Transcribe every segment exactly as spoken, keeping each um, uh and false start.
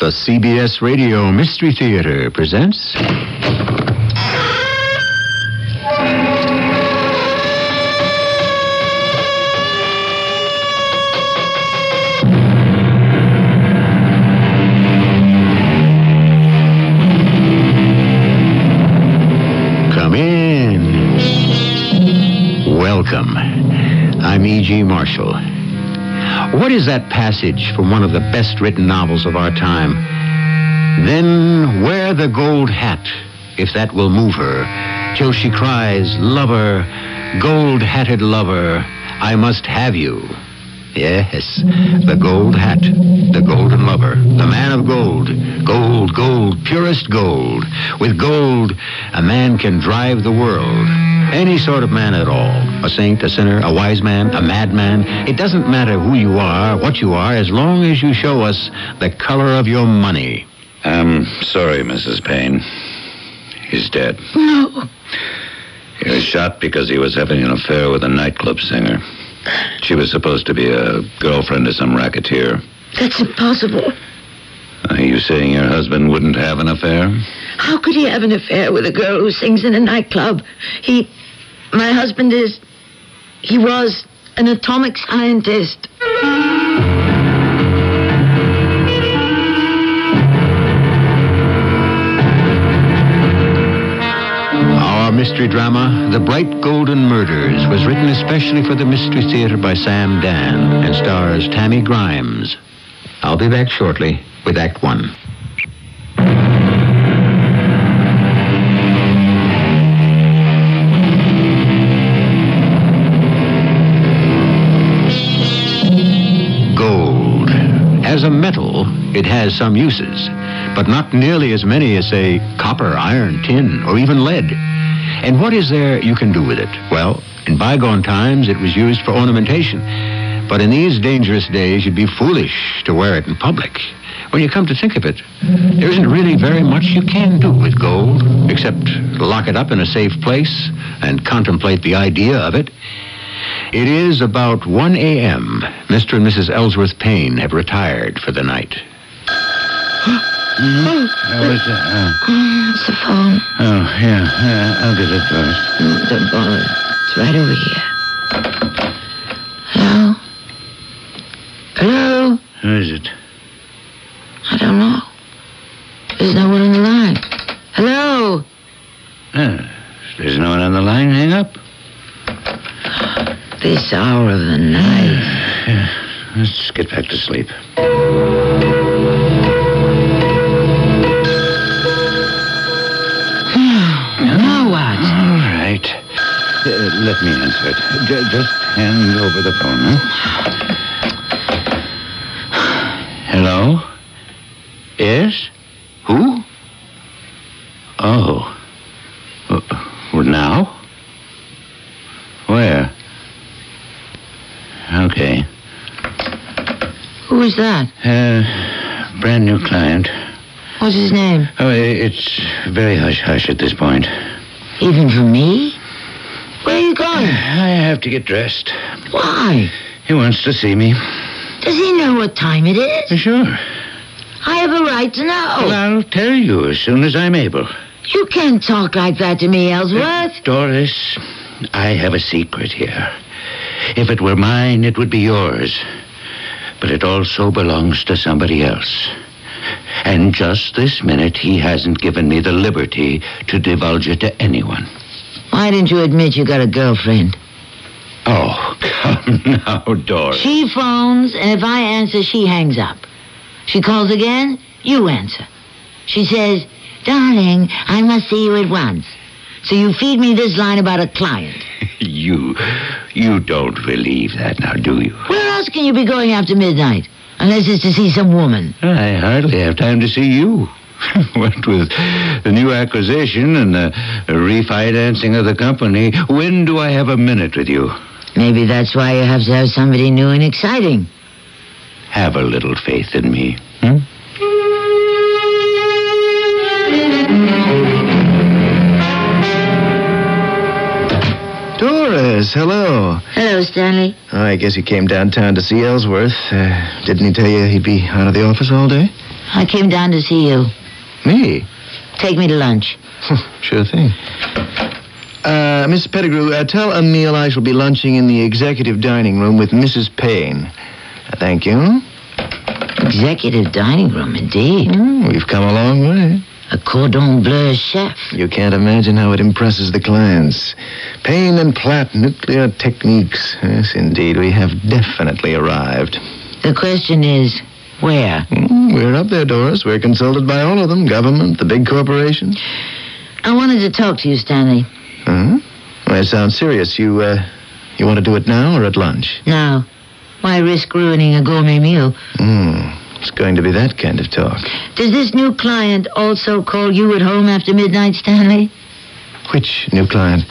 The C B S Radio Mystery Theater presents... Come in. Welcome. I'm E G. Marshall. What is that passage from one of the best-written novels of our time? Then wear the gold hat, if that will move her, till she cries, lover, gold-hatted lover, I must have you. Yes, the gold hat, the golden lover, the man of gold, gold, gold, purest gold. With gold, a man can drive the world. Any sort of man at all. A saint, a sinner, a wise man, a madman. It doesn't matter who you are, what you are, as long as you show us the color of your money. I'm sorry, Missus Payne. He's dead. No. He was shot because he was having an affair with a nightclub singer. She was supposed to be a girlfriend of some racketeer. That's impossible. Are you saying your husband wouldn't have an affair? How could he have an affair with a girl who sings in a nightclub? He... My husband is... He was an atomic scientist. Our mystery drama, The Bright Golden Murders, was written especially for the Mystery Theater by Sam Dan and stars Tammy Grimes. I'll be back shortly with Act One. Gold. As a metal, it has some uses, but not nearly as many as, say, copper, iron, tin, or even lead. And what is there you can do with it? Well, in bygone times, it was used for ornamentation. But in these dangerous days, you'd be foolish to wear it in public. When you come to think of it, there isn't really very much you can do with gold, except lock it up in a safe place and contemplate the idea of it. It is about one a.m. Mister and Missus Ellsworth Payne have retired for the night. Mm-hmm. Oh, what's that? Oh, it's the phone. Oh, yeah, yeah, I'll get it first. Mm, don't bother. It's right over here. Hello? Hello? Who is it? I don't know. There's no one on the line. Hello? Uh, there's no one on the line. Hang up. This hour of the night. Yeah, let's get back to sleep. Now what? All right. Uh, let me answer it. J- just hand over the phone, huh? Hello? Yes? Who? Oh. Uh, now? Where? Okay. Who is that? Uh, brand new client. What's his name? Oh, it's very hush-hush at this point. Even for me? Where are you going? I have to get dressed. Why? He wants to see me. Does he know what time it is? Sure. I have a right to know. Well, I'll tell you as soon as I'm able. You can't talk like that to me, Ellsworth. Uh, Doris, I have a secret here. If it were mine, it would be yours. But it also belongs to somebody else. And just this minute, he hasn't given me the liberty to divulge it to anyone. Why didn't you admit you got a girlfriend? Oh, come now, Doris. She phones, and if I answer, she hangs up. She calls again, you answer. She says, darling, I must see you at once. So you feed me this line about a client. You, you don't believe that now, do you? Where else can you be going after midnight? Unless it's to see some woman. I hardly have time to see you. What with the new acquisition and the refinancing of the company, when do I have a minute with you? Maybe that's why you have to have somebody new and exciting. Have a little faith in me, hmm? Doris, hello. Hello, Stanley. Oh, I guess he came downtown to see Ellsworth. Uh, didn't he tell you he'd be out of the office all day? I came down to see you. Me? Take me to lunch. Sure thing. Uh, Miss Pettigrew, uh, tell Emile I shall be lunching in the executive dining room with Missus Payne. Uh, thank you. Executive dining room, indeed. Mm, we've come a long way. A cordon bleu chef. You can't imagine how it impresses the clients. Payne and Platt Nuclear Techniques. Yes, indeed, we have definitely arrived. The question is, where? Mm, we're up there, Doris. We're consulted by all of them. Government, the big corporations. I wanted to talk to you, Stanley. Huh? Well, it sounds serious. You, uh, you want to do it now or at lunch? Now. Why risk ruining a gourmet meal? Hmm. It's going to be that kind of talk. Does this new client also call you at home after midnight, Stanley? Which new client?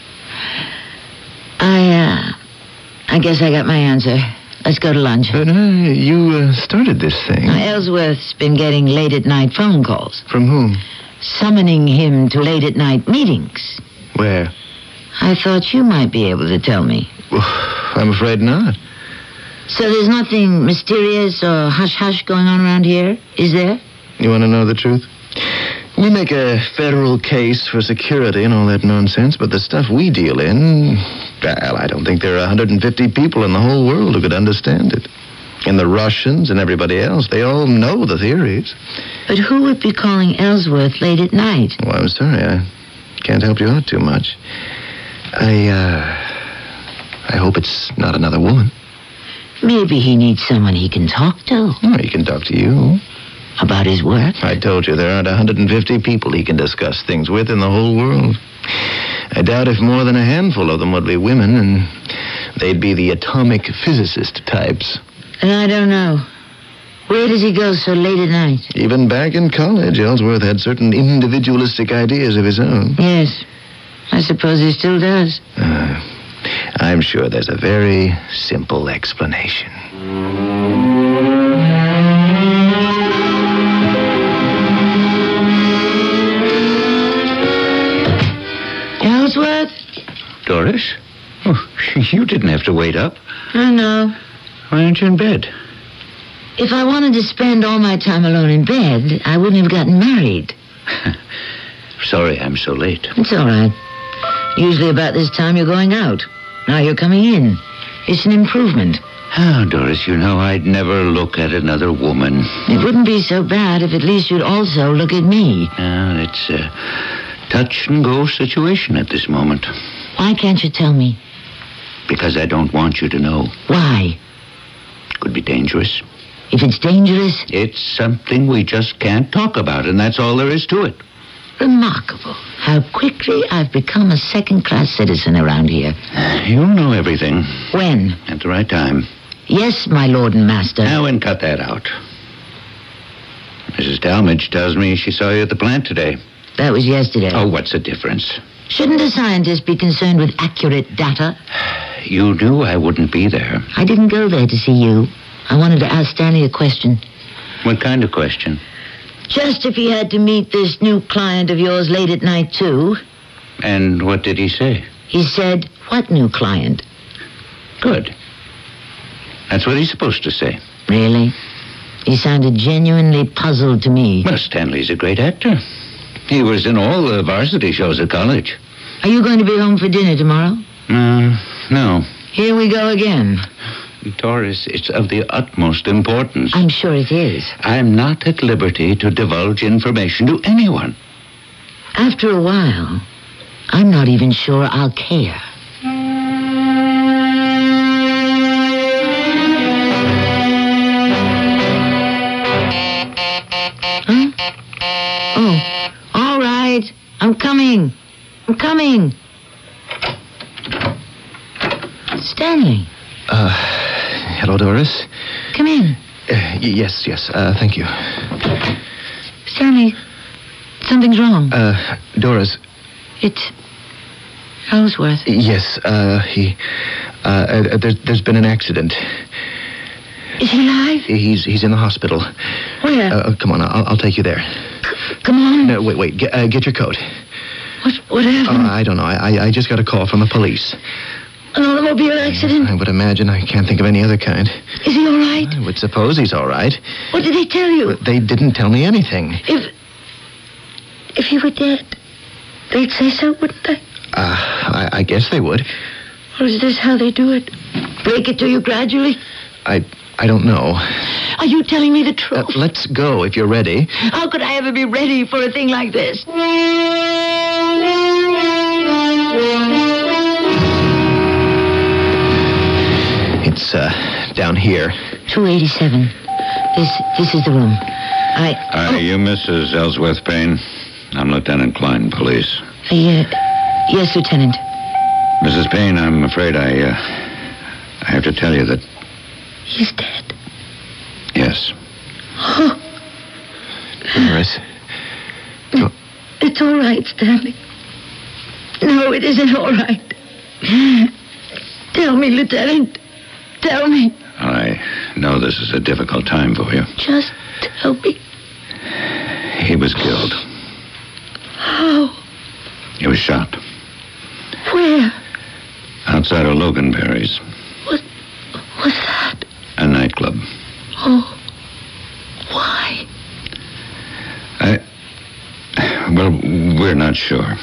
I, uh... I guess I got my answer. Let's go to lunch. Uh, no, you uh, started this thing. Now, Ellsworth's been getting late-at-night phone calls. From whom? Summoning him to late-at-night meetings. Where? I thought you might be able to tell me. Well, I'm afraid not. So there's nothing mysterious or hush-hush going on around here, is there? You want to know the truth? We make a federal case for security and all that nonsense, but the stuff we deal in, well, I don't think there are one hundred fifty people in the whole world who could understand it. And the Russians and everybody else, they all know the theories. But who would be calling Ellsworth late at night? Well, I'm sorry, I can't help you out too much. I, uh, I hope it's not another woman. Maybe he needs someone he can talk to. Well, he can talk to you. About his work? I told you there aren't one hundred fifty people he can discuss things with in the whole world. I doubt if more than a handful of them would be women, and they'd be the atomic physicist types. And I don't know. Where does he go so late at night? Even back in college, Ellsworth had certain individualistic ideas of his own. Yes. I suppose he still does. Uh, I'm sure there's a very simple explanation. Ellsworth? Doris? Oh, you didn't have to wait up. I know. Why aren't you in bed? If I wanted to spend all my time alone in bed, I wouldn't have gotten married. Sorry I'm so late. It's all right. Usually about this time you're going out. Now you're coming in. It's an improvement. Oh, Doris, you know I'd never look at another woman. It wouldn't be so bad if at least you'd also look at me. Uh, it's a touch-and-go situation at this moment. Why can't you tell me? Because I don't want you to know. Why? Could be dangerous. If it's dangerous? It's something we just can't talk about, and that's all there is to it. Remarkable how quickly I've become a second-class citizen around here. You'll know everything. When? At the right time. Yes, my lord and master. Now, and cut that out. Missus Talmadge tells me she saw you at the plant today. That was yesterday. Oh, what's the difference? Shouldn't a scientist be concerned with accurate data? You knew I wouldn't be there. I didn't go there to see you. I wanted to ask Stanley a question. What kind of question? Just if he had to meet this new client of yours late at night, too. And what did he say? He said, what new client? Good. That's what he's supposed to say. Really? He sounded genuinely puzzled to me. Well, Stanley's a great actor. He was in all the varsity shows at college. Are you going to be home for dinner tomorrow? Uh, no. Here we go again. Doris, it's of the utmost importance. I'm sure it is. I'm not at liberty to divulge information to anyone. After a while, I'm not even sure I'll care. Huh? Oh, all right. I'm coming. I'm coming. Stanley. Uh, hello, Doris. Come in. Uh, y- yes, yes, uh, thank you. Stanley, something's wrong. Uh, Doris. It's Ellsworth. Yes, uh, he, uh, uh, there's, there's been an accident. Is he alive? He's, he's in the hospital. Where? Uh, come on, I'll, I'll take you there. C- come on. No, wait, wait, get, uh, get your coat. What, what happened? Uh, I don't know, I, I just got a call from the police. An automobile automobile accident? I would imagine. I can't think of any other kind. Is he all right? I would suppose he's all right. What did they tell you? But they didn't tell me anything. If... If he were dead, they'd say so, wouldn't they? Uh, I, I guess they would. Or is this how they do it? Break it to you gradually? I... I don't know. Are you telling me the truth? Uh, let's go if you're ready. How could I ever be ready for a thing like this? It's, uh, down here. two eighty-seven. This this is the room. I... Hi, you Missus Ellsworth Payne? I'm Lieutenant Klein, police. I, uh, yes, Lieutenant. Missus Payne, I'm afraid I, uh, I have to tell you that... He's dead. Yes. Oh. Doris. Oh. It's all right, Stanley. No, it isn't all right. Tell me, Lieutenant. Tell me. I know this is a difficult time for you. Just tell me. He was killed. How? He was shot. Where? Outside of Loganberry's. What was that? A nightclub. Oh. Why? I... Well, we're not sure.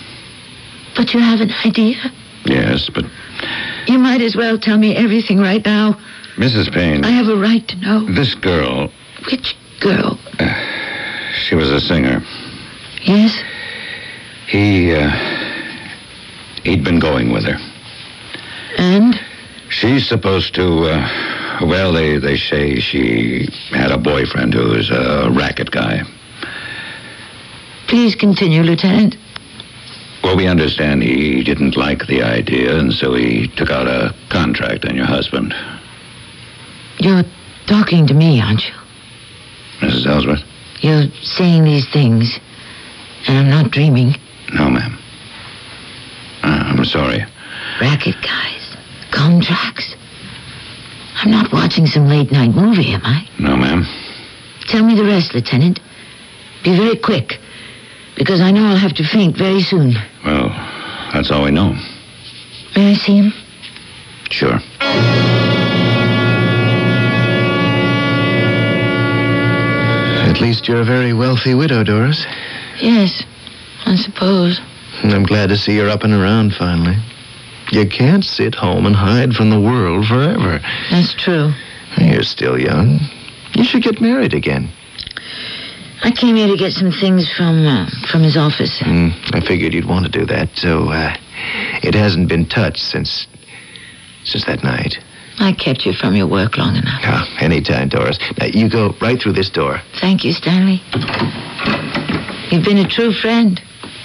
But you have an idea? Yes, but... You might as well tell me everything right now. Missus Payne... I have a right to know. This girl... Which girl? Uh, she was a singer. Yes? He, uh... He'd been going with her. And? She's supposed to, uh... Well, they, they say she had a boyfriend who was a racket guy. Please continue, Lieutenant. Well, we understand he didn't like the idea, and so he took out a contract on your husband. You're talking to me, aren't you? Missus Ellsworth? You're saying these things, and I'm not dreaming. No, ma'am. Uh, I'm sorry. Racket guys, contracts. I'm not watching some late-night movie, am I? No, ma'am. Tell me the rest, Lieutenant. Be very quick, because I know I'll have to faint very soon. Well, that's all we know. May I see him? Sure. At least you're a very wealthy widow, Doris. Yes, I suppose. I'm glad to see you're up and around finally. You can't sit home and hide from the world forever. That's true. You're still young. You should get married again. I came here to get some things from uh, from his office. Mm, I figured you'd want to do that, so uh, it hasn't been touched since since that night. I kept you from your work long enough. Ah, anytime, Doris. Now, you go right through this door. Thank you, Stanley. You've been a true friend.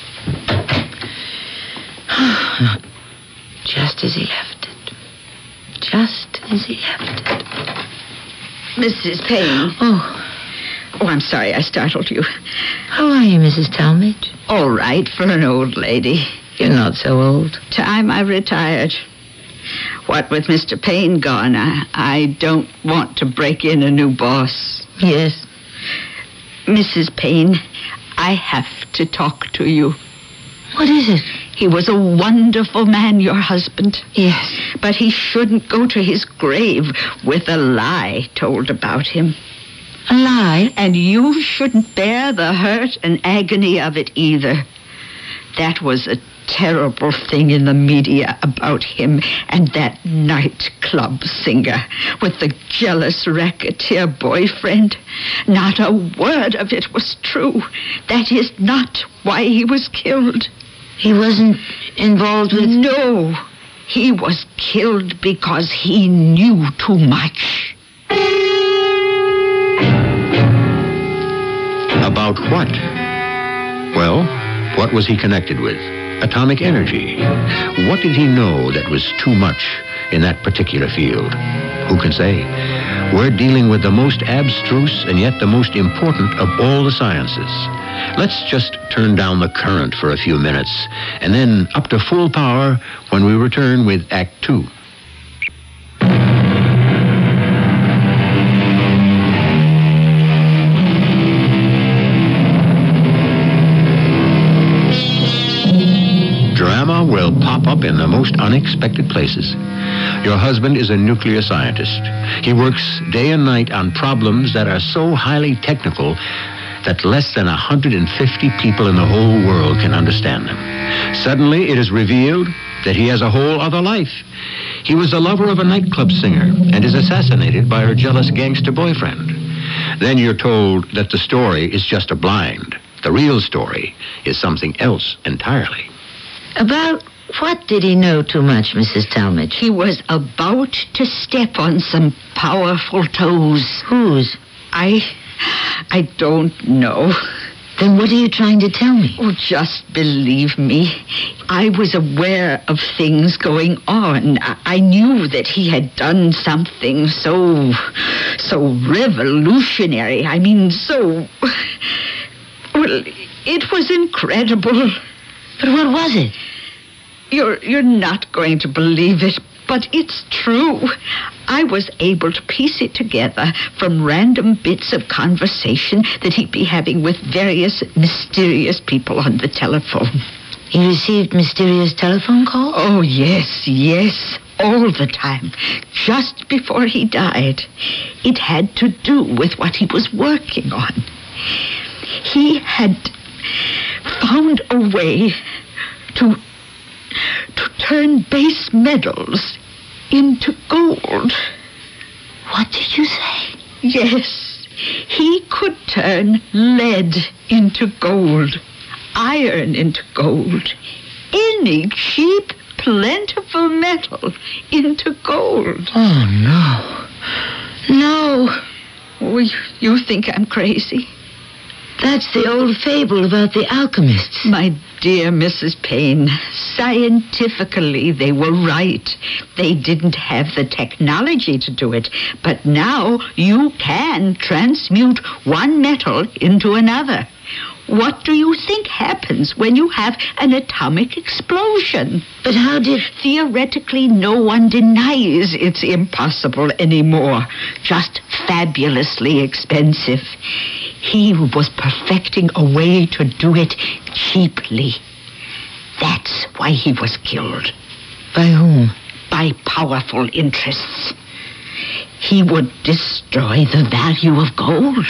Just as he left it. Just as he left it. Missus Payne. Oh. Oh, I'm sorry I startled you. How are you, Missus Talmadge? All right for an old lady. You're not so old. Time I retired. What with Mister Payne gone, I, I don't want to break in a new boss. Yes. Missus Payne, I have to talk to you. What is it? He was a wonderful man, your husband. Yes. But he shouldn't go to his grave with a lie told about him. A lie? And you shouldn't bear the hurt and agony of it either. That was a terrible thing in the media about him and that nightclub singer with the jealous racketeer boyfriend. Not a word of it was true. That is not why he was killed. He wasn't involved with... No. He was killed because he knew too much. About what? Well, what was he connected with? Atomic energy. What did he know that was too much in that particular field? Who can say? We're dealing with the most abstruse and yet the most important of all the sciences. Let's just turn down the current for a few minutes and then up to full power when we return with Act Two. Drama will pop pop up in the most unexpected places. Your husband is a nuclear scientist. He works day and night on problems that are so highly technical that less than one hundred fifty people in the whole world can understand them. Suddenly, it is revealed that he has a whole other life. He was the lover of a nightclub singer and is assassinated by her jealous gangster boyfriend. Then you're told that the story is just a blind. The real story is something else entirely. About what did he know too much, Missus Talmadge? He was about to step on some powerful toes. Whose? I... I don't know. Then what are you trying to tell me? Oh, just believe me. I was aware of things going on. I, I knew that he had done something so... so revolutionary. I mean, so... Well, it was incredible. But what was it? You're, you're not going to believe it, but it's true. I was able to piece it together from random bits of conversation that he'd be having with various mysterious people on the telephone. He received mysterious telephone calls? Oh, yes, yes, all the time, just before he died. It had to do with what he was working on. He had found a way to, to turn base metals into gold. What did you say? Yes, he could turn lead into gold, iron into gold, any cheap, plentiful metal into gold. Oh, no. No. Oh, you, you think I'm crazy? That's the old fable about the alchemists. My dear Missus Payne, scientifically they were right. They didn't have the technology to do it. But now you can transmute one metal into another. What do you think happens when you have an atomic explosion? But how did... Theoretically, no one denies it's impossible anymore. Just fabulously expensive. He was perfecting a way to do it cheaply. That's why he was killed. By whom? By powerful interests. He would destroy the value of gold.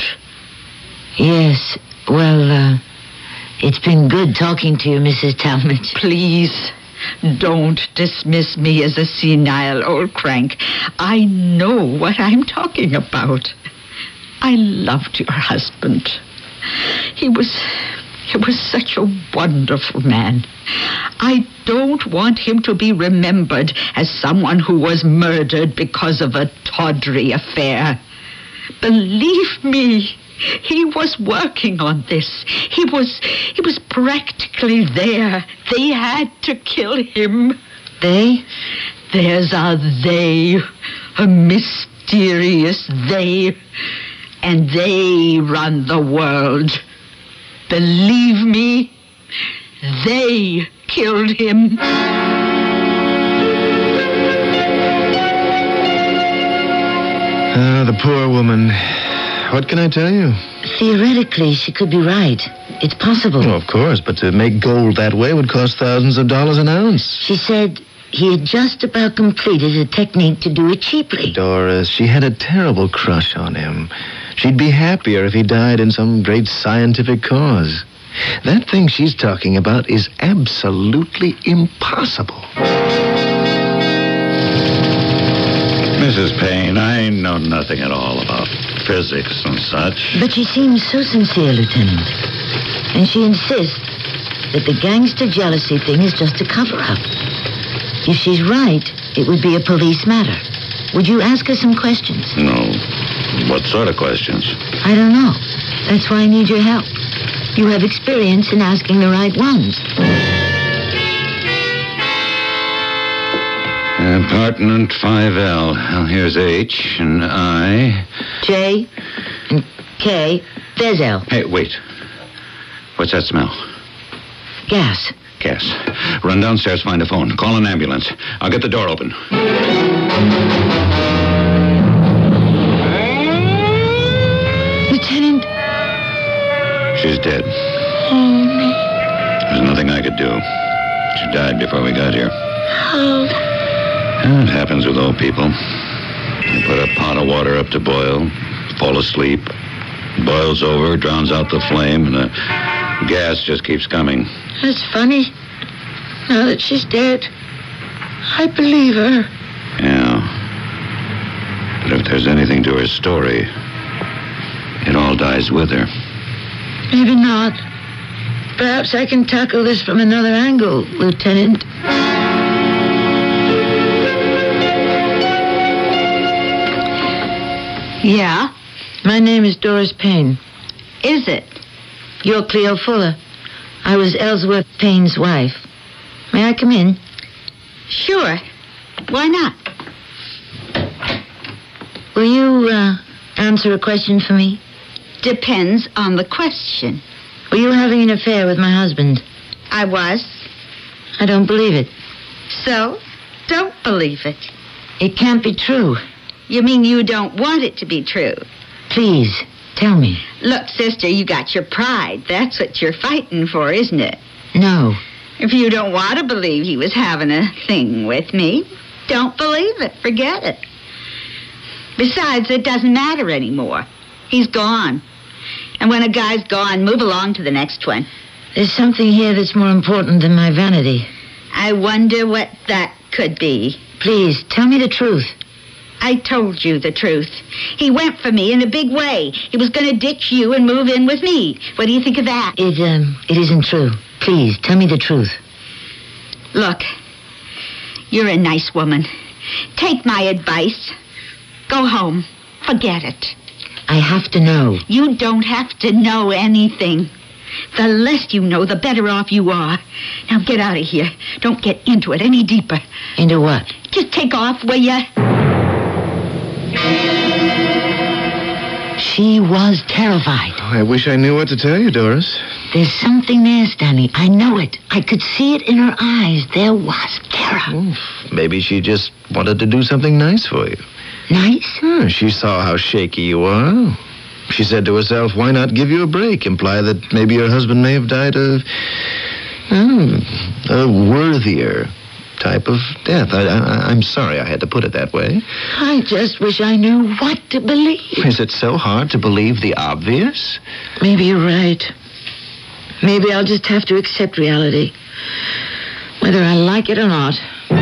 Yes, well, uh, it's been good talking to you, Missus Talmadge. Please, don't dismiss me as a senile old crank. I know what I'm talking about. I loved your husband. He was... he was such a wonderful man. I don't want him to be remembered as someone who was murdered because of a tawdry affair. Believe me, he was working on this. He was... he was practically there. They had to kill him. They? There's a they. A mysterious they. And they run the world. Believe me, they killed him. Ah, the poor woman. What can I tell you? Theoretically, she could be right. It's possible. Well, of course, but to make gold that way would cost thousands of dollars an ounce. She said he had just about completed a technique to do it cheaply. Doris, she had a terrible crush on him. She'd be happier if he died in some great scientific cause. That thing she's talking about is absolutely impossible. Missus Payne, I know nothing at all about physics and such. But she seems so sincere, Lieutenant. And she insists that the gangster jealousy thing is just a cover-up. If she's right, it would be a police matter. Would you ask her some questions? No. What sort of questions? I don't know. That's why I need your help. You have experience in asking the right ones. Apartment five L. Well, here's H and I. J and K. There's L. Hey, wait. What's that smell? Gas. Gas. Run downstairs, find a phone. Call an ambulance. I'll get the door open. Lieutenant. She's dead. Oh, no. There's nothing I could do. She died before we got here. How? It happens with old people. You put a pot of water up to boil, fall asleep, boils over, drowns out the flame, and the gas just keeps coming. That's funny. Now that she's dead, I believe her. Yeah. But if there's anything to her story, it all dies with her. Maybe not. Perhaps I can tackle this from another angle, Lieutenant. Yeah? My name is Doris Payne. Is it? You're Cleo Fuller. I was Ellsworth Payne's wife. May I come in? Sure. Why not? Will you, uh, answer a question for me? Depends on the question. Were you having an affair with my husband? I was. I don't believe it. So, don't believe it. It can't be true. You mean you don't want it to be true? Please, tell me. Look, sister, you got your pride. That's what you're fighting for, isn't it? No. If you don't want to believe he was having a thing with me, don't believe it. Forget it. Besides, it doesn't matter anymore. He's gone. And when a guy's gone, move along to the next one. There's something here that's more important than my vanity. I wonder what that could be. Please, tell me the truth. I told you the truth. He went for me in a big way. He was going to ditch you and move in with me. What do you think of that? It, um, it isn't true. Please, tell me the truth. Look, you're a nice woman. Take my advice. Go home. Forget it. I have to know. You don't have to know anything. The less you know, the better off you are. Now get out of here. Don't get into it any deeper. Into what? Just take off, will ya? She was terrified. Oh, I wish I knew what to tell you, Doris. There's something there, Stanley. I know it. I could see it in her eyes. There was terror. Oh, maybe she just wanted to do something nice for you. Nice? Hmm, she saw how shaky you are. She said to herself, why not give you a break? Imply that maybe your husband may have died of hmm, a worthier type of death. I, I, I'm sorry I had to put it that way. I just wish I knew what to believe. Is it so hard to believe the obvious? Maybe you're right. Maybe I'll just have to accept reality, whether I like it or not.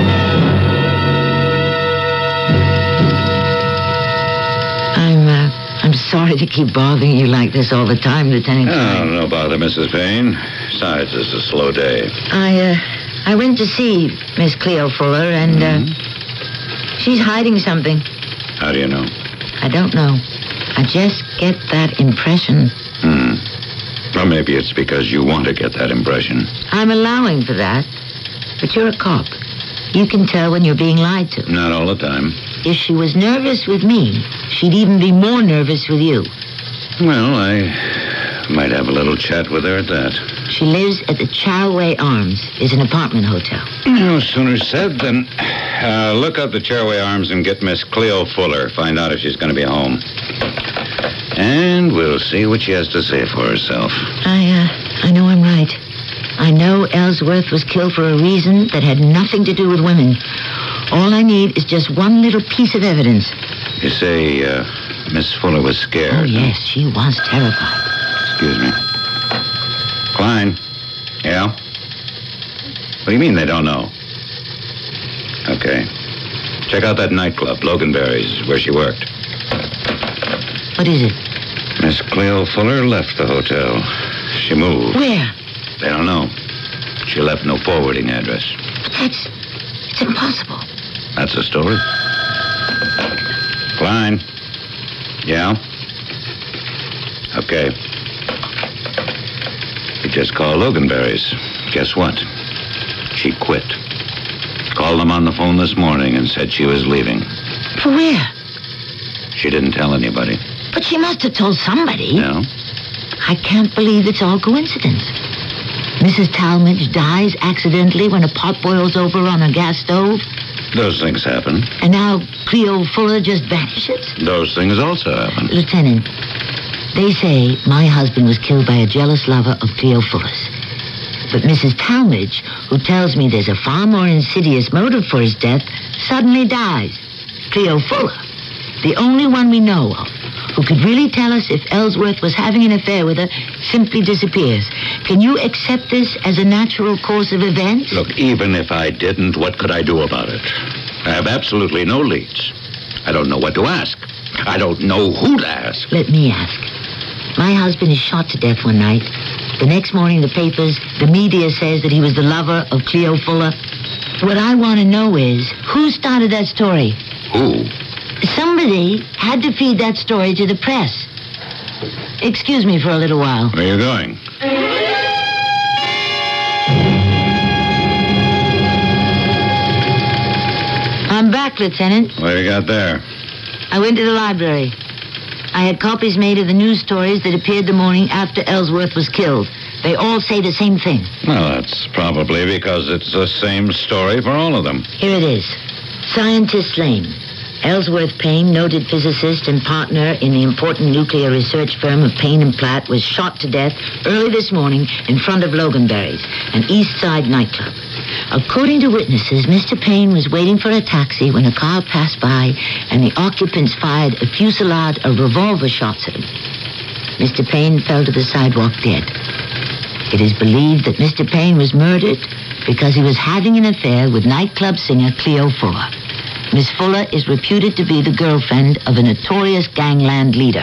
I'm, uh, I'm sorry to keep bothering you like this all the time, Lieutenant. Oh, no bother, Missus Payne. Besides, this is a slow day. I, uh, I went to see Miss Cleo Fuller, and, uh, mm-hmm. she's hiding something. How do you know? I don't know. I just get that impression. Hmm. Or maybe it's because you want to get that impression. I'm allowing for that. But you're a cop. You can tell when you're being lied to. Not all the time. If she was nervous with me, she'd even be more nervous with you. Well, I might have a little chat with her at that. She lives at the Charway Arms. It's an apartment hotel. No sooner said than... Uh, look up the Charway Arms and get Miss Cleo Fuller. Find out if she's going to be home. And we'll see what she has to say for herself. I, uh, I know I'm right. I know Ellsworth was killed for a reason that had nothing to do with women. All I need is just one little piece of evidence. You say, uh, Miss Fuller was scared. Oh, yes, she was terrified. Excuse me. Klein. Yeah? What do you mean they don't know? Okay. Check out that nightclub, Loganberry's, where she worked. What is it? Miss Cleo Fuller left the hotel. She moved. Where? They don't know. She left no forwarding address. But that's... it's impossible. That's the story. Klein. Yeah? Okay. You just called Loganberry's. Guess what? She quit. Called them on the phone this morning and said she was leaving. For where? She didn't tell anybody. But she must have told somebody. No? I can't believe it's all coincidence. Missus Talmadge dies accidentally when a pot boils over on a gas stove. Those things happen. And now Cleo Fuller just vanishes? Those things also happen. Lieutenant, they say my husband was killed by a jealous lover of Cleo Fuller's. But Missus Talmadge, who tells me there's a far more insidious motive for his death, suddenly dies. Cleo Fuller, the only one we know of who could really tell us if Ellsworth was having an affair with her, simply disappears. Can you accept this as a natural course of events? Look, even if I didn't, what could I do about it? I have absolutely no leads. I don't know what to ask. I don't know who to ask. Let me ask. My husband is shot to death one night. The next morning, the papers, the media says that he was the lover of Cleo Fuller. What I want to know is, who started that story? Who? Somebody had to feed that story to the press. Excuse me for a little while. Where are you going? I'm back, Lieutenant. What do you got there? I went to the library. I had copies made of the news stories that appeared the morning after Ellsworth was killed. They all say the same thing. Well, that's probably because it's the same story for all of them. Here it is. Scientist Lane. Ellsworth Payne, noted physicist and partner in the important nuclear research firm of Payne and Platt, was shot to death early this morning in front of Loganberry's, an East Side nightclub. According to witnesses, Mister Payne was waiting for a taxi when a car passed by and the occupants fired a fusillade of revolver shots at him. Mister Payne fell to the sidewalk dead. It is believed that Mister Payne was murdered because he was having an affair with nightclub singer Cleo Fuller. Miss Fuller is reputed to be the girlfriend of a notorious gangland leader.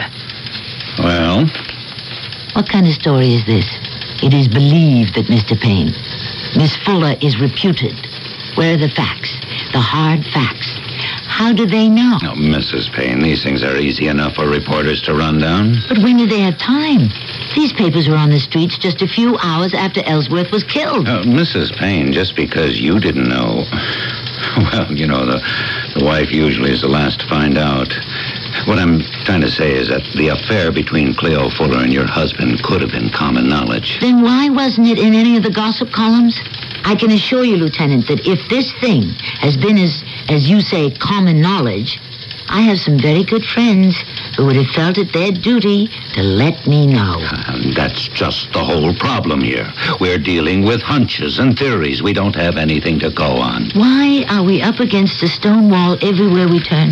Well? What kind of story is this? It is believed that Mister Payne. Miss Fuller is reputed. Where are the facts? The hard facts. How do they know? Oh, Missus Payne, these things are easy enough for reporters to run down. But when did they have time? These papers were on the streets just a few hours after Ellsworth was killed. Uh, Missus Payne, just because you didn't know... Well, you know, the, the wife usually is the last to find out. What I'm trying to say is that the affair between Cleo Fuller and your husband could have been common knowledge. Then why wasn't it in any of the gossip columns? I can assure you, Lieutenant, that if this thing has been, as, as you say, common knowledge, I have some very good friends who would have felt it their duty to let me know. And that's just the whole problem here. We're dealing with hunches and theories. We don't have anything to go on. Why are we up against a stone wall everywhere we turn?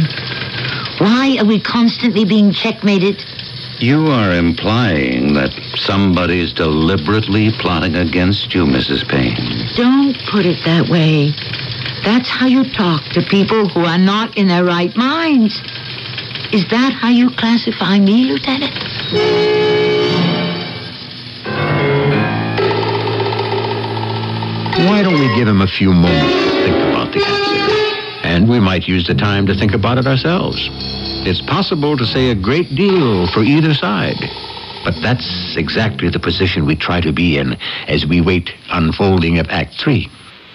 Why are we constantly being checkmated? You are implying that somebody's deliberately plotting against you, Missus Payne. Don't put it that way. That's how you talk to people who are not in their right minds. Is that how you classify me, Lieutenant? Why don't we give him a few moments to think about the answer? And we might use the time to think about it ourselves. It's possible to say a great deal for either side. But that's exactly the position we try to be in as we wait unfolding of Act Three.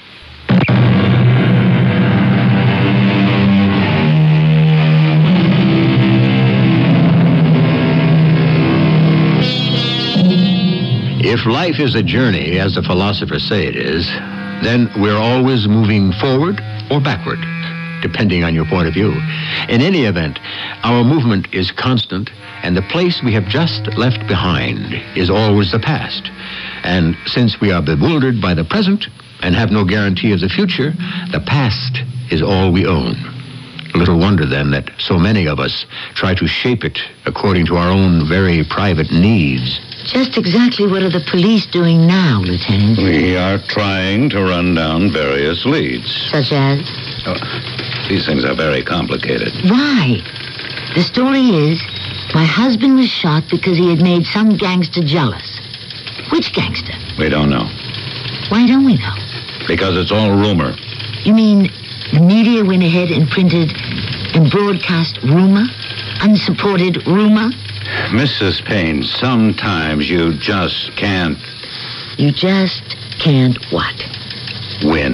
If life is a journey, as the philosophers say it is, then we're always moving forward or backward, depending on your point of view. In any event, our movement is constant, and the place we have just left behind is always the past. And since we are bewildered by the present and have no guarantee of the future, the past is all we own. Little wonder, then, that so many of us try to shape it according to our own very private needs. Just exactly what are the police doing now, Lieutenant? We are trying to run down various leads. Such as? Oh, these things are very complicated. Why? The story is, my husband was shot because he had made some gangster jealous. Which gangster? We don't know. Why don't we know? Because it's all rumor. You mean the media went ahead and printed and broadcast rumor? Unsupported rumor? Missus Payne, sometimes you just can't... You just can't what? Win.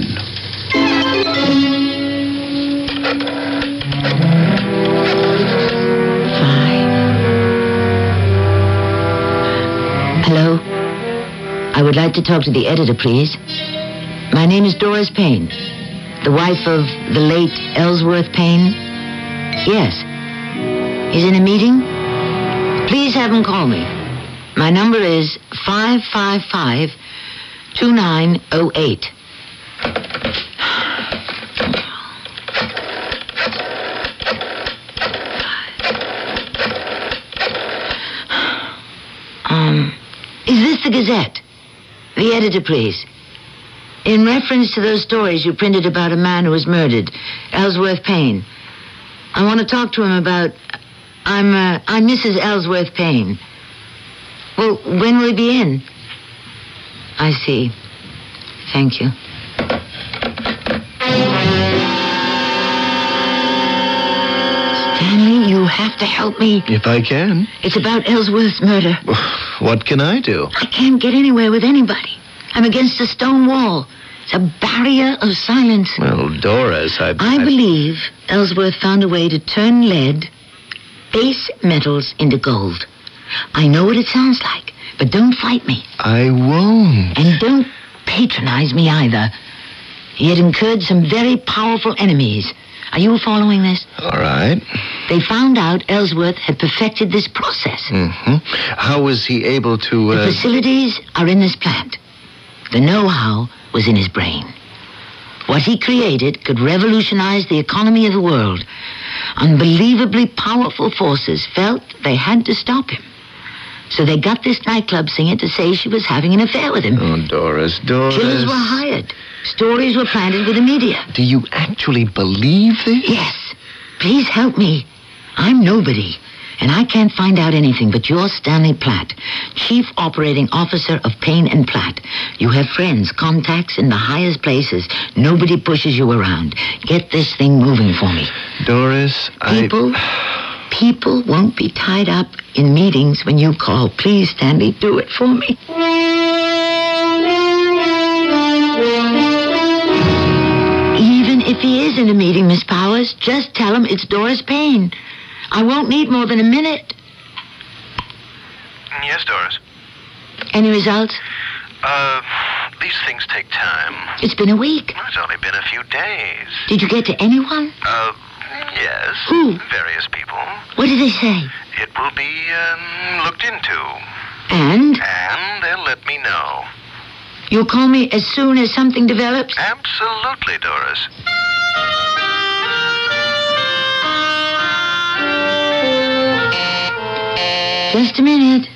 Five. Hello? I would like to talk to the editor, please. My name is Doris Payne, the wife of the late Ellsworth Payne. Yes. He's in a meeting? Please have him call me. My number is five five five, two nine oh eight. Um, is this the Gazette? The editor, please. In reference to those stories you printed about a man who was murdered, Ellsworth Payne. I want to talk to him about... I'm, uh, I'm Missus Ellsworth Payne. Well, when will he be in? I see. Thank you. Stanley, you have to help me. If I can. It's about Ellsworth's murder. What can I do? I can't get anywhere with anybody. I'm against a stone wall. It's a barrier of silence. Well, Doris, I... I believe Ellsworth found a way to turn lead, base metals into gold. I know what it sounds like, but don't fight me. I won't. And don't patronize me either. He had incurred some very powerful enemies. Are you following this? All right. They found out Ellsworth had perfected this process. Mm-hmm. How was he able to... The Uh... facilities are in this plant. The know-how was in his brain. What he created could revolutionize the economy of the world. Unbelievably powerful forces felt they had to stop him. So they got this nightclub singer to say she was having an affair with him. Oh, Doris, Doris... Killers were hired. Stories were planted with the media. Do you actually believe this? Yes. Please help me. I'm nobody. And I can't find out anything but you're Stanley Platt, Chief Operating Officer of Payne and Platt. You have friends, contacts in the highest places. Nobody pushes you around. Get this thing moving for me. Doris, People, I... people won't be tied up in meetings when you call. Please, Stanley, do it for me. Even if he is in a meeting, Miss Powers, just tell him it's Doris Payne. I won't need more than a minute. Yes, Doris. Any results? Uh, these things take time. It's been a week. Well, it's only been a few days. Did you get to anyone? Uh, yes. Who? Various people. What did they say? It will be, um, looked into. And? And they'll let me know. You'll call me as soon as something develops? Absolutely, Doris. Just a minute.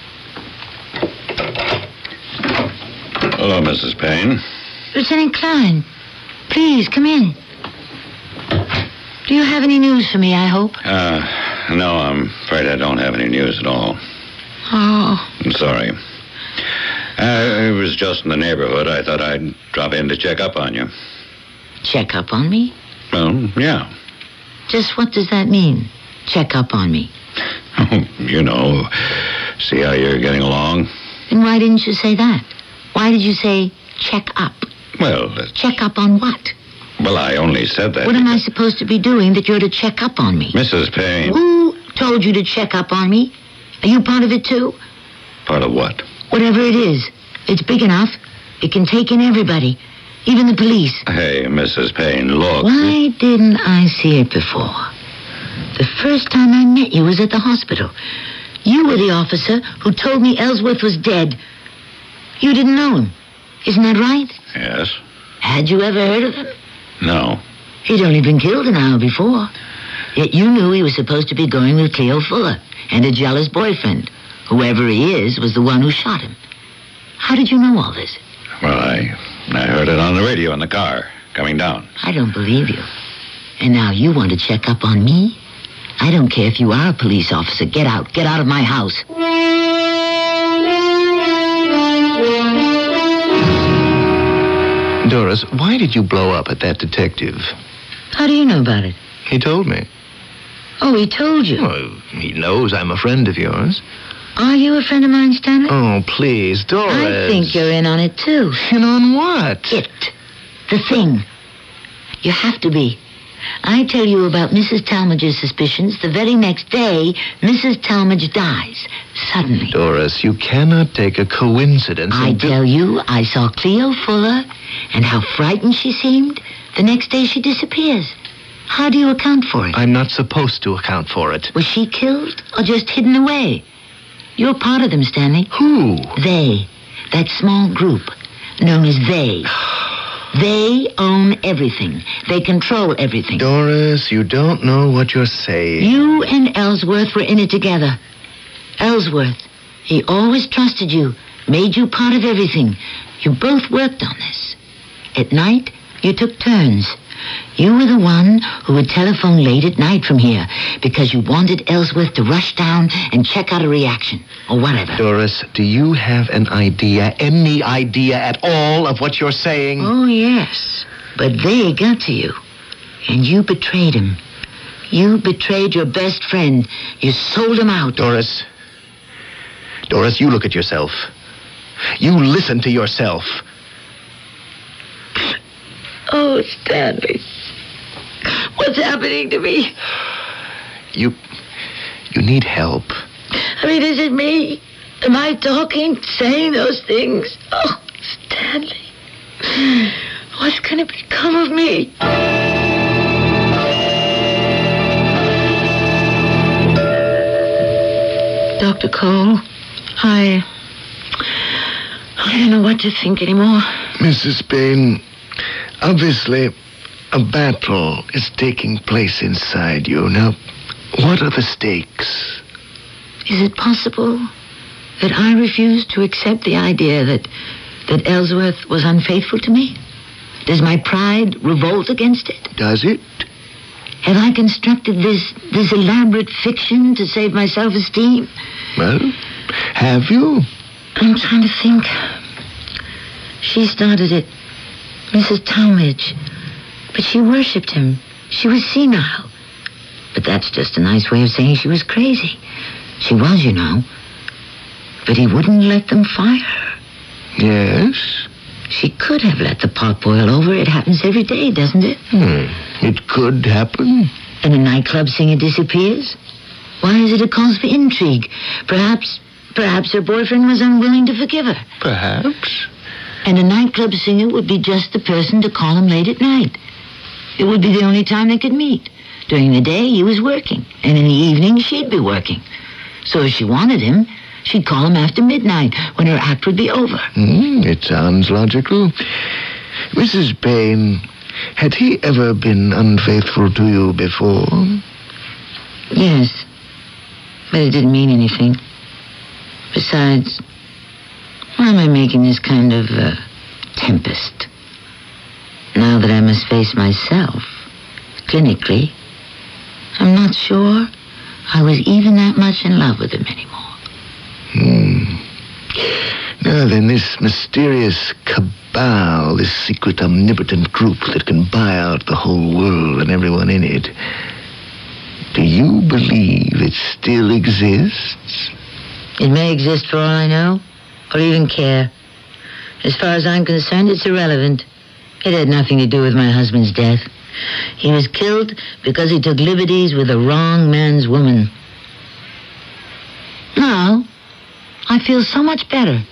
Hello, Missus Payne. Lieutenant Klein, please come in. Do you have any news for me, I hope? Uh, no, I'm afraid I don't have any news at all. Oh. I'm sorry. I was just in the neighborhood. I thought I'd drop in to check up on you. Check up on me? Well, yeah. Just what does that mean? Check up on me. You know, see how you're getting along? And why didn't you say that? Why did you say check up? Well, that's... Check up on what? Well, I only said that. What am I supposed to be doing that you're to check up on me? Missus Payne. Who told you to check up on me? Are you part of it too? Part of what? Whatever it is. It's big enough. It can take in everybody. Even the police. Hey, Missus Payne, look. Why didn't I see it before? The first time I met you was at the hospital. You were the officer who told me Ellsworth was dead. You didn't know him. Isn't that right? Yes. Had you ever heard of him? No. He'd only been killed an hour before. Yet you knew he was supposed to be going with Cleo Fuller and a jealous boyfriend. Whoever he is was the one who shot him. How did you know all this? Well, I, I heard it on the radio in the car, coming down. I don't believe you. And now you want to check up on me? I don't care if you are a police officer. Get out. Get out of my house. Doris, why did you blow up at that detective? How do you know about it? He told me. Oh, he told you. Well, he knows I'm a friend of yours. Are you a friend of mine, Stanley? Oh, please, Doris. I think you're in on it, too. In on what? It. The thing. You have to be. I tell you about Missus Talmadge's suspicions. The very next day, Missus Talmadge dies. Suddenly. Doris, you cannot take a coincidence I and do- tell you, I saw Cleo Fuller, and how frightened she seemed. The next day, she disappears. How do you account for it? I'm not supposed to account for it. Was she killed or just hidden away? You're part of them, Stanley. Who? They. That small group. known as they. They own everything. They control everything. Doris, you don't know what you're saying. You and Ellsworth were in it together. Ellsworth, he always trusted you, made you part of everything. You both worked on this. At night, you took turns. You were the one who would telephone late at night from here because you wanted Ellsworth to rush down and check out a reaction or whatever. Doris, do you have an idea, any idea at all of what you're saying? Oh, yes. But they got to you, and you betrayed him. You betrayed your best friend. You sold him out. Doris. Doris, you look at yourself. You listen to yourself. Oh, Stanley. What's happening to me? You... you need help. I mean, is it me? Am I talking, saying those things? Oh, Stanley. What's going to become of me? Doctor Cole, I... I don't know what to think anymore. Missus Bain, obviously, a battle is taking place inside you. Now, what are the stakes? Is it possible that I refuse to accept the idea that that Ellsworth was unfaithful to me? Does my pride revolt against it? Does it? Have I constructed this this elaborate fiction to save my self-esteem? Well, have you? I'm trying to think. She started it, Missus Talmadge. But she worshipped him. She was senile. But that's just a nice way of saying she was crazy. She was, you know. But he wouldn't let them fire her. Yes? She could have let the pot boil over. It happens every day, doesn't it? Hmm. It could happen. And a nightclub singer disappears. Why is it a cause for intrigue? Perhaps, perhaps her boyfriend was unwilling to forgive her. Perhaps. And a nightclub singer would be just the person to call him late at night. It would be the only time they could meet. During the day, he was working. And in the evening, she'd be working. So if she wanted him, she'd call him after midnight, when her act would be over. Mm, it sounds logical. Missus Bain, had he ever been unfaithful to you before? Yes. But it didn't mean anything. Besides, why am I making this kind of uh, tempest? Now that I must face myself, clinically, I'm not sure I was even that much in love with him anymore. Hmm. Now then, this mysterious cabal, this secret omnipotent group that can buy out the whole world and everyone in it, do you believe it still exists? It may exist for all I know, or even care. As far as I'm concerned, it's irrelevant. It had nothing to do with my husband's death. He was killed because he took liberties with the wrong man's woman. Now, I feel so much better.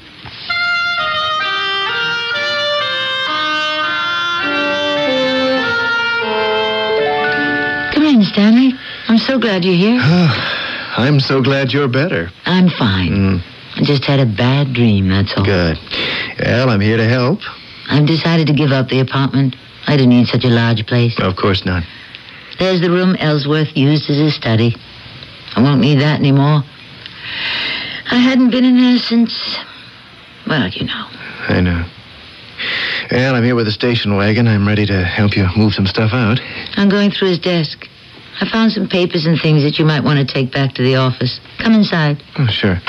Come in, Stanley. I'm so glad you're here. I'm so glad you're better. I'm fine. Mm. I just had a bad dream, that's all. Good. Well, I'm here to help. I've decided to give up the apartment. I didn't need such a large place. Of course not. There's the room Ellsworth used as his study. I won't need that anymore. I hadn't been in there since, well, you know. I know. Well, I'm here with the station wagon. I'm ready to help you move some stuff out. I'm going through his desk. I found some papers and things that you might want to take back to the office. Come inside. Oh, sure.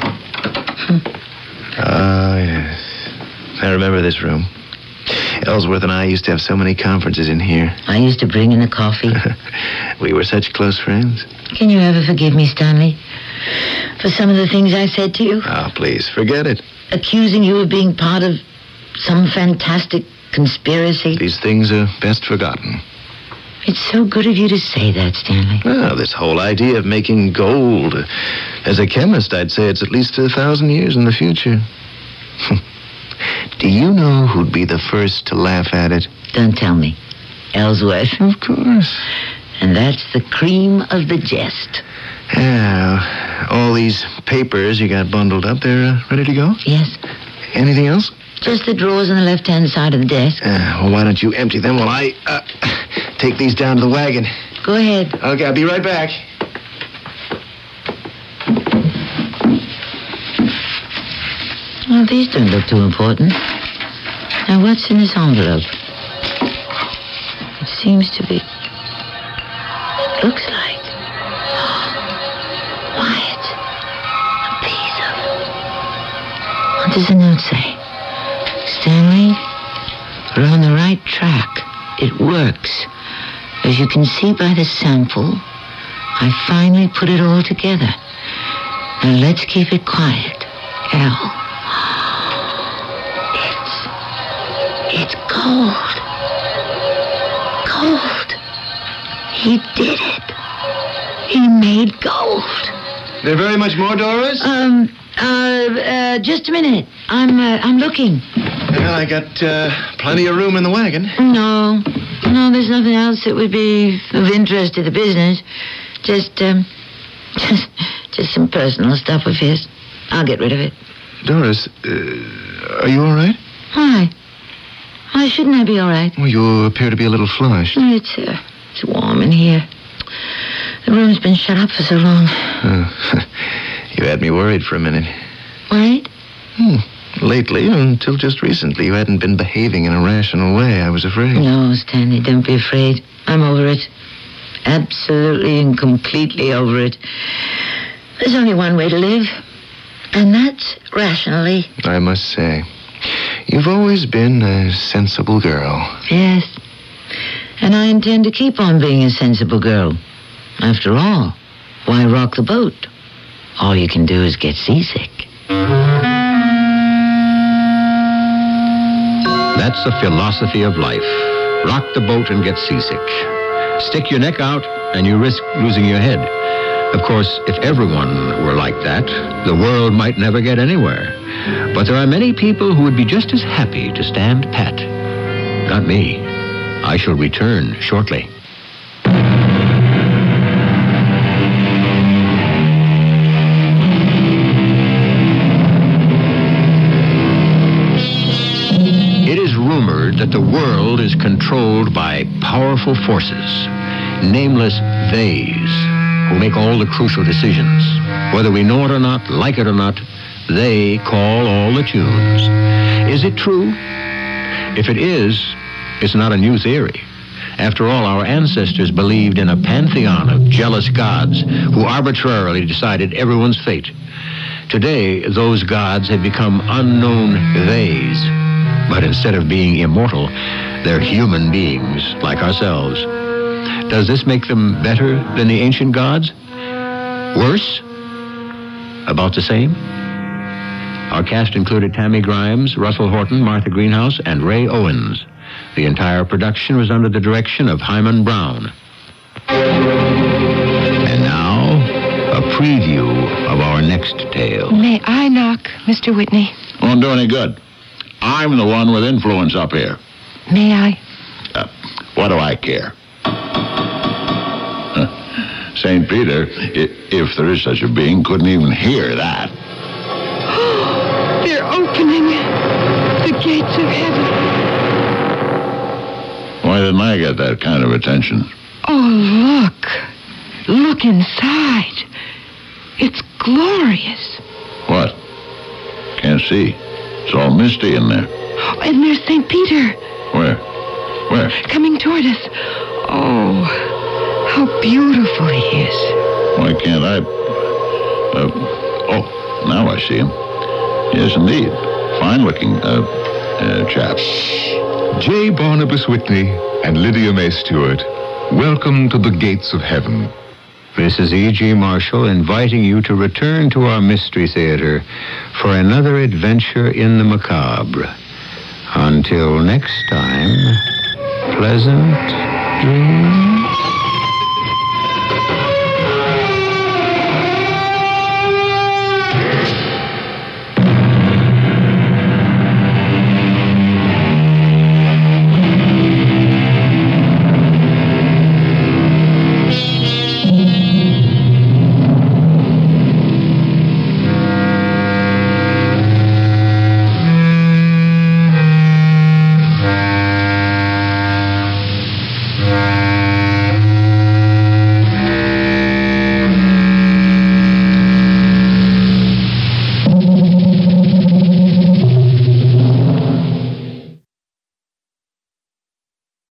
Ah, yes. I remember this room. Ellsworth and I used to have so many conferences in here. I used to bring in the coffee. We were such close friends. Can you ever forgive me, Stanley, for some of the things I said to you? Oh, please, forget it. Accusing you of being part of some fantastic conspiracy. These things are best forgotten. It's so good of you to say that, Stanley. Well, this whole idea of making gold. As a chemist, I'd say it's at least a thousand years in the future. Do you know who'd be the first to laugh at it? Don't tell me. Ellsworth. Of course. And that's the cream of the jest. Yeah, all these papers you got bundled up, they're uh, ready to go? Yes. Anything else? Just the drawers on the left-hand side of the desk. Uh, well, why don't you empty them while I uh, take these down to the wagon? Go ahead. Okay, I'll be right back. Well, these don't look too important. Now, what's in this envelope? It seems to be... It looks like... Wyatt. A piece of... What does the note say? Stanley, we're on the right track. It works. As you can see by the sample, I finally put it all together. Now, let's keep it quiet. Al. It's gold. Gold. He did it. He made gold. There very much more, Doris? Um, uh, uh, just a minute. I'm, uh, I'm looking. Well, I got uh, plenty of room in the wagon. No. No, there's nothing else that would be of interest to the business. Just, um, just, just some personal stuff of his. I'll get rid of it. Doris, uh, are you all right? Why? Why shouldn't I be all right? Well, you appear to be a little flushed. It's, uh, it's warm in here. The room's been shut up for so long. Uh, you had me worried for a minute. Worried? Hmm. Lately, until just recently, you hadn't been behaving in a rational way. I was afraid. No, Stanley, don't be afraid. I'm over it. Absolutely and completely over it. There's only one way to live, and that's rationally. I must say, you've always been a sensible girl. Yes. And I intend to keep on being a sensible girl. After all, why rock the boat? All you can do is get seasick. That's the philosophy of life. Rock the boat and get seasick. Stick your neck out and you risk losing your head. Of course, if everyone were like that, the world might never get anywhere. But there are many people who would be just as happy to stand pat. Not me. I shall return shortly. That the world is controlled by powerful forces, nameless theys, who make all the crucial decisions. Whether we know it or not, like it or not, they call all the tunes. Is it true? If it is, it's not a new theory. After all, our ancestors believed in a pantheon of jealous gods who arbitrarily decided everyone's fate. Today, those gods have become unknown theys. But instead of being immortal, they're human beings like ourselves. Does this make them better than the ancient gods? Worse? About the same? Our cast included Tammy Grimes, Russell Horton, Martha Greenhouse, and Ray Owens. The entire production was under the direction of Hyman Brown. And now, a preview of our next tale. May I knock, Mister Whitney? Won't do any good. I'm the one with influence up here. May I? Uh, what do I care? Huh. Saint Peter, i- if there is such a being, couldn't even hear that. They're opening the gates of heaven. Why didn't I get that kind of attention? Oh, look. Look inside. It's glorious. What? Can't see. It's all misty in there. And there's Saint Peter. Where? Where? Coming toward us. Oh, how beautiful he is. Why can't I... Uh, oh, now I see him. Yes, indeed. Fine-looking uh, uh, chap. J. Barnabas Whitney and Lydia May Stewart, welcome to the gates of heaven. This is E G. Marshall inviting you to return to our Mystery Theater for another adventure in the macabre. Until next time, pleasant dreams.